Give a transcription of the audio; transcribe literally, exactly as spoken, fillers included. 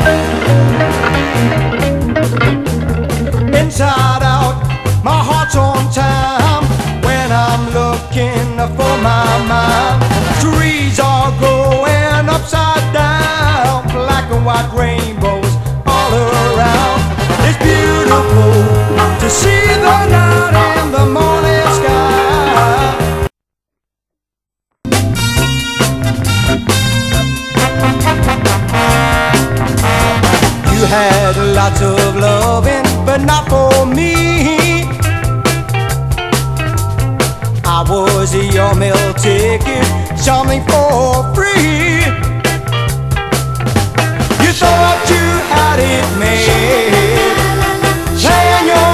Inside out, my heart's on time when I'm looking for my mind. Trees are growing upside down, black and white rainbows all around. It's beautiful to see the night and the morning sky. You had lots of loving, but not for me. I was your meal ticket, something for free. You thought you had it made,